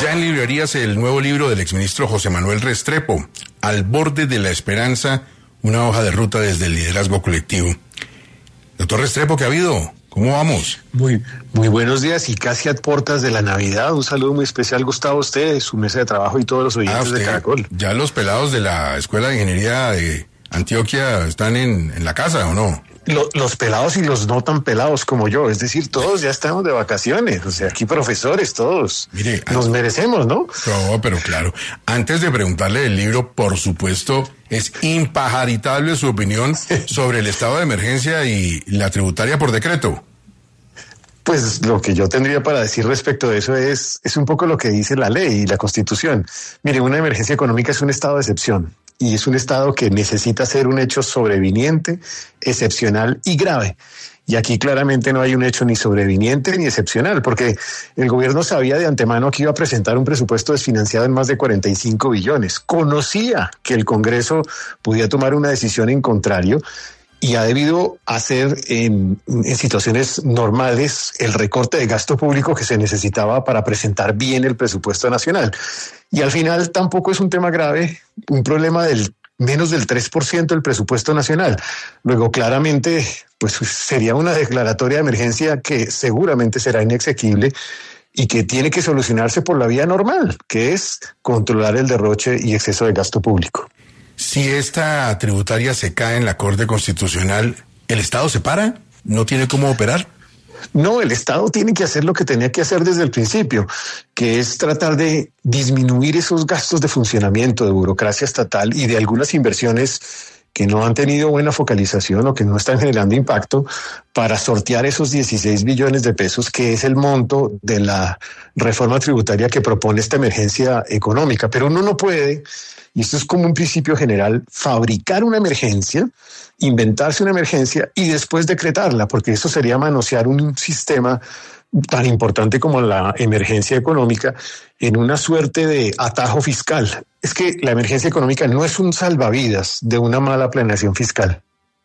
Ya en librerías el nuevo libro del exministro José Manuel Restrepo, Al borde de la esperanza, una hoja de ruta desde el liderazgo colectivo. Doctor Restrepo, ¿qué ha habido? ¿Cómo vamos? Muy buenos días y casi a puertas de la Navidad. Un saludo muy especial, Gustavo, a usted, su mesa de trabajo y todos los oyentes de Caracol. ¿Ya los pelados de la Escuela de Ingeniería de Antioquia están en la casa o no? Los pelados y los no tan pelados como yo, es decir, todos ya estamos de vacaciones, o sea, aquí profesores, todos. Mire, nos merecemos, ¿no? No, pero claro, antes de preguntarle del libro, por supuesto, es impajaritable su opinión sobre el estado de emergencia y la tributaria por decreto. Pues lo que yo tendría para decir respecto de eso es un poco lo que dice la ley y la Constitución. Mire, una emergencia económica es un estado de excepción y es un estado que necesita ser un hecho sobreviniente, excepcional y grave. Y aquí claramente no hay un hecho ni sobreviniente ni excepcional, porque el gobierno sabía de antemano que iba a presentar un presupuesto desfinanciado en más de 45 billones. Conocía que el Congreso podía tomar una decisión en contrario y ha debido hacer en situaciones normales el recorte de gasto público que se necesitaba para presentar bien el presupuesto nacional. Y al final tampoco es un tema grave, un problema del menos del 3% del presupuesto nacional. Luego, claramente, pues sería una declaratoria de emergencia que seguramente será inexequible y que tiene que solucionarse por la vía normal, que es controlar el derroche y exceso de gasto público. Si esta tributaria se cae en la Corte Constitucional, ¿el Estado se para? ¿No tiene cómo operar? No, el Estado tiene que hacer lo que tenía que hacer desde el principio, que es tratar de disminuir esos gastos de funcionamiento, de burocracia estatal y de algunas inversiones que no han tenido buena focalización o que no están generando impacto para sortear esos 16 billones de pesos, que es el monto de la reforma tributaria que propone esta emergencia económica. Pero uno no puede, y esto es como un principio general, fabricar una emergencia, inventarse una emergencia y después decretarla, porque eso sería manosear un sistema tan importante como la emergencia económica en una suerte de atajo fiscal. Es que la emergencia económica no es un salvavidas de una mala planeación fiscal.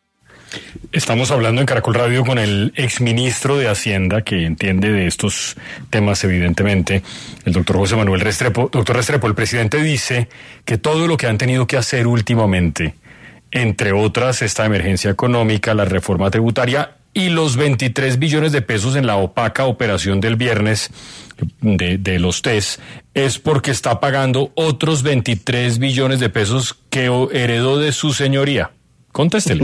Estamos hablando en Caracol Radio con el exministro de Hacienda, que entiende de estos temas evidentemente, el doctor José Manuel Restrepo. Doctor Restrepo, el presidente dice que todo lo que han tenido que hacer últimamente, entre otras esta emergencia económica, la reforma tributaria y los 23 billones de pesos en la opaca operación del viernes de los test, es porque está pagando otros 23 billones de pesos que heredó de su señoría. Contéstele.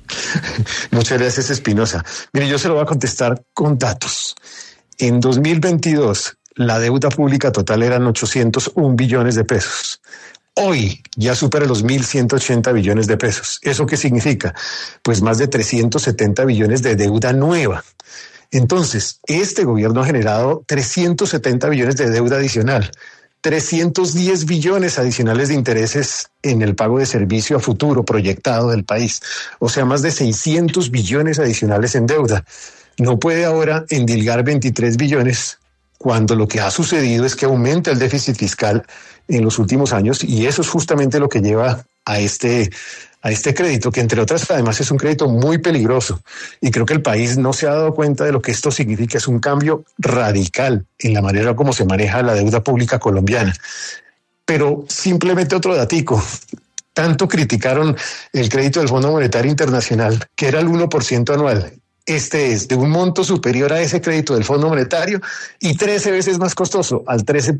Muchas gracias, Espinosa. Mire, yo se lo voy a contestar con datos. En 2022, la deuda pública total eran 801 billones de pesos. Hoy ya supera los 1.180 billones de pesos. ¿Eso qué significa? Pues más de 370 billones de deuda nueva. Entonces, este gobierno ha generado 370 billones de deuda adicional, 310 billones adicionales de intereses en el pago de servicio a futuro proyectado del país. O sea, más de 600 billones adicionales en deuda. No puede ahora endilgar 23 billones cuando lo que ha sucedido es que aumenta el déficit fiscal en los últimos años y eso es justamente lo que lleva a este crédito, que entre otras además es un crédito muy peligroso y creo que el país no se ha dado cuenta de lo que esto significa. Es un cambio radical en la manera como se maneja la deuda pública colombiana. Pero simplemente otro datico. Tanto criticaron el crédito del Fondo Monetario Internacional, que era el 1% anual. Este es de un monto superior a ese crédito del Fondo Monetario y 13 veces más costoso, al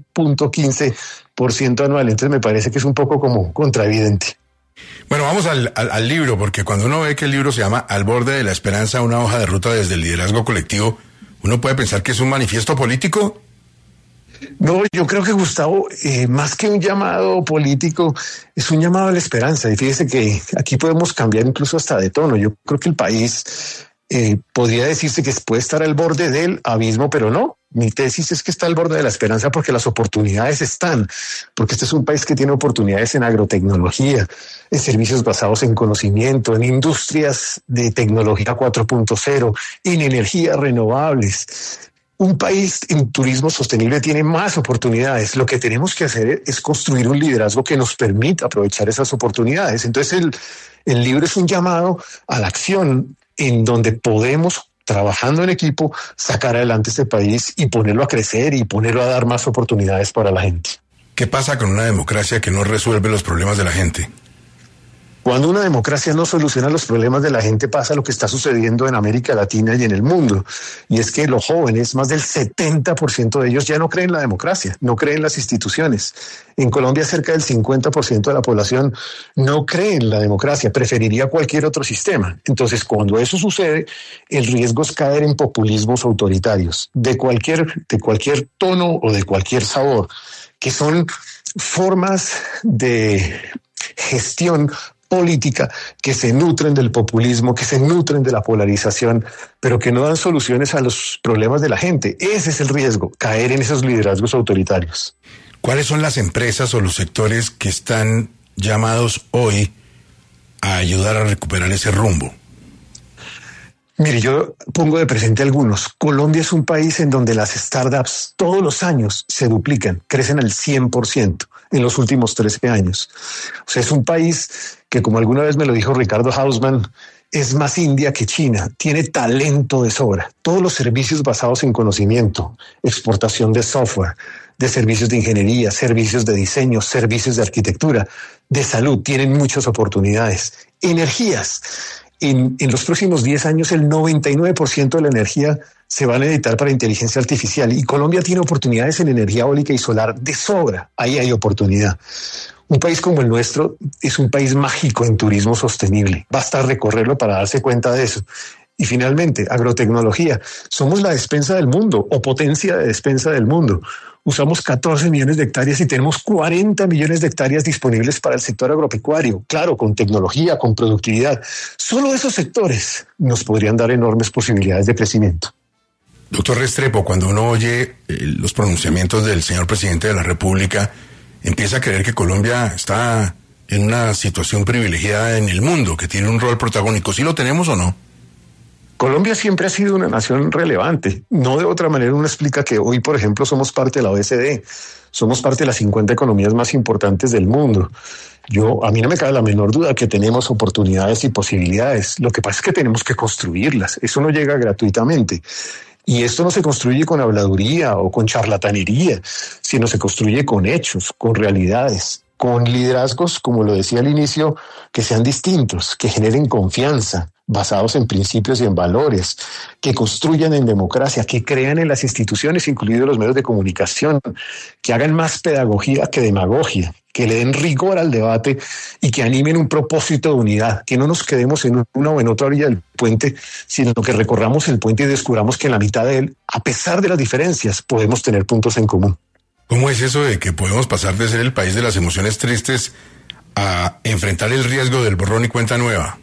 13.15% anual. Entonces me parece que es un poco como contraevidente. Bueno, vamos al libro, porque cuando uno ve que el libro se llama Al borde de la esperanza, una hoja de ruta desde el liderazgo colectivo, uno puede pensar que es un manifiesto político. No, yo creo que, Gustavo, más que un llamado político, es un llamado a la esperanza. Y fíjese que aquí podemos cambiar incluso hasta de tono. Yo creo que el país podría decirse que puede estar al borde del abismo, pero no. Mi tesis es que está al borde de la esperanza porque las oportunidades están, porque este es un país que tiene oportunidades en agrotecnología, en servicios basados en conocimiento, en industrias de tecnología 4.0, en energías renovables. Un país en turismo sostenible tiene más oportunidades. Lo que tenemos que hacer es construir un liderazgo que nos permita aprovechar esas oportunidades. Entonces el libro es un llamado a la acción en donde podemos trabajando en equipo, sacar adelante este país y ponerlo a crecer y ponerlo a dar más oportunidades para la gente. ¿Qué pasa con una democracia que no resuelve los problemas de la gente? Cuando una democracia no soluciona los problemas de la gente, pasa lo que está sucediendo en América Latina y en el mundo. Y es que los jóvenes, más del 70% de ellos ya no creen en la democracia, no creen en las instituciones. En Colombia, cerca del 50% de la población no cree en la democracia, preferiría cualquier otro sistema. Entonces, cuando eso sucede, el riesgo es caer en populismos autoritarios, de cualquier tono o de cualquier sabor, que son formas de gestión política que se nutren del populismo, que se nutren de la polarización, pero que no dan soluciones a los problemas de la gente. Ese es el riesgo, caer en esos liderazgos autoritarios. ¿Cuáles son las empresas o los sectores que están llamados hoy a ayudar a recuperar ese rumbo? Mire, yo pongo de presente algunos. Colombia es un país en donde las startups todos los años se duplican, crecen al 100% en los últimos 13 años. O sea, es un país que, como alguna vez me lo dijo Ricardo Hausmann, es más India que China, tiene talento de sobra. Todos los servicios basados en conocimiento, exportación de software, de servicios de ingeniería, servicios de diseño, servicios de arquitectura, de salud, tienen muchas oportunidades. Energías. En los próximos 10 años, el 99% de la energía se va a necesitar para inteligencia artificial y Colombia tiene oportunidades en energía eólica y solar de sobra. Ahí hay oportunidad. Un país como el nuestro es un país mágico en turismo sostenible. Basta recorrerlo para darse cuenta de eso. Y finalmente, agrotecnología. Somos la despensa del mundo o potencia de despensa del mundo. Usamos 14 millones de hectáreas y tenemos 40 millones de hectáreas disponibles para el sector agropecuario. Claro, con tecnología, con productividad. Solo esos sectores nos podrían dar enormes posibilidades de crecimiento. Doctor Restrepo, cuando uno oye los pronunciamientos del señor presidente de la República, empieza a creer que Colombia está en una situación privilegiada en el mundo, que tiene un rol protagónico. ¿Sí lo tenemos o no? Colombia siempre ha sido una nación relevante. No de otra manera uno explica que hoy, por ejemplo, somos parte de la OECD. Somos parte de las 50 economías más importantes del mundo. A mí no me cabe la menor duda que tenemos oportunidades y posibilidades. Lo que pasa es que tenemos que construirlas. Eso no llega gratuitamente. Y esto no se construye con habladuría o con charlatanería, sino se construye con hechos, con realidades, con liderazgos, como lo decía al inicio, que sean distintos, que generen confianza, basados en principios y en valores, que construyan en democracia, que crean en las instituciones, incluidos los medios de comunicación, que hagan más pedagogía que demagogia, que le den rigor al debate y que animen un propósito de unidad, que no nos quedemos en una o en otra orilla del puente, sino que recorramos el puente y descubramos que en la mitad de él, a pesar de las diferencias, podemos tener puntos en común. ¿Cómo es eso de que podemos pasar de ser el país de las emociones tristes a enfrentar el riesgo del borrón y cuenta nueva?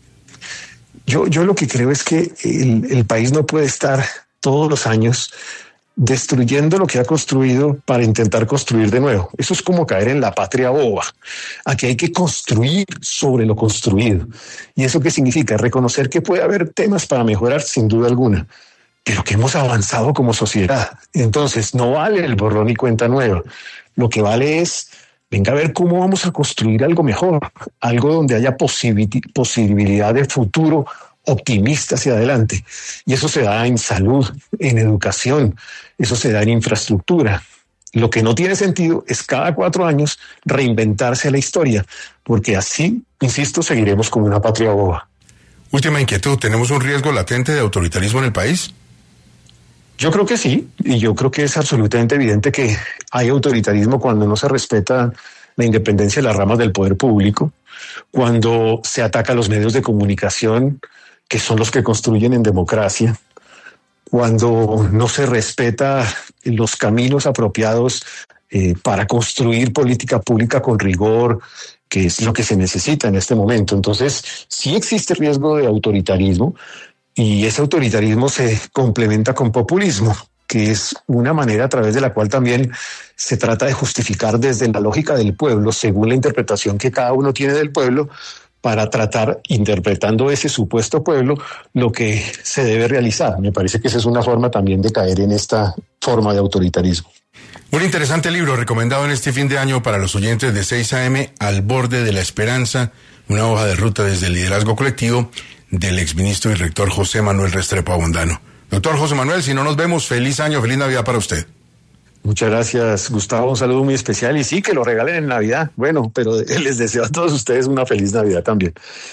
Yo lo que creo es que el país no puede estar todos los años destruyendo lo que ha construido para intentar construir de nuevo. Eso es como caer en la patria boba. Aquí hay que construir sobre lo construido. ¿Y eso qué significa? Reconocer que puede haber temas para mejorar, sin duda alguna, pero que hemos avanzado como sociedad. Entonces, no vale el borrón y cuenta nueva. Lo que vale es, venga a ver cómo vamos a construir algo mejor, algo donde haya posibilidad de futuro optimista hacia adelante. Y eso se da en salud, en educación, eso se da en infraestructura. Lo que no tiene sentido es cada 4 años reinventarse la historia, porque así, insisto, seguiremos como una patria boba. Última inquietud, ¿tenemos un riesgo latente de autoritarismo en el país? Yo creo que sí, y yo creo que es absolutamente evidente que hay autoritarismo cuando no se respeta la independencia de las ramas del poder público, cuando se ataca a los medios de comunicación, que son los que construyen en democracia, cuando no se respeta los caminos apropiados para construir política pública con rigor, que es lo que se necesita en este momento. Entonces, sí existe riesgo de autoritarismo, y ese autoritarismo se complementa con populismo, que es una manera a través de la cual también se trata de justificar desde la lógica del pueblo, según la interpretación que cada uno tiene del pueblo, para tratar, interpretando ese supuesto pueblo, lo que se debe realizar. Me parece que esa es una forma también de caer en esta forma de autoritarismo. Un interesante libro recomendado en este fin de año para los oyentes de 6 AM, Al borde de la esperanza, una hoja de ruta desde el liderazgo colectivo, del exministro y rector José Manuel Restrepo Abondano. Doctor José Manuel, si no nos vemos, feliz año, feliz Navidad para usted. Muchas gracias, Gustavo. Un saludo muy especial y sí, que lo regalen en Navidad. Bueno, pero les deseo a todos ustedes una feliz Navidad también.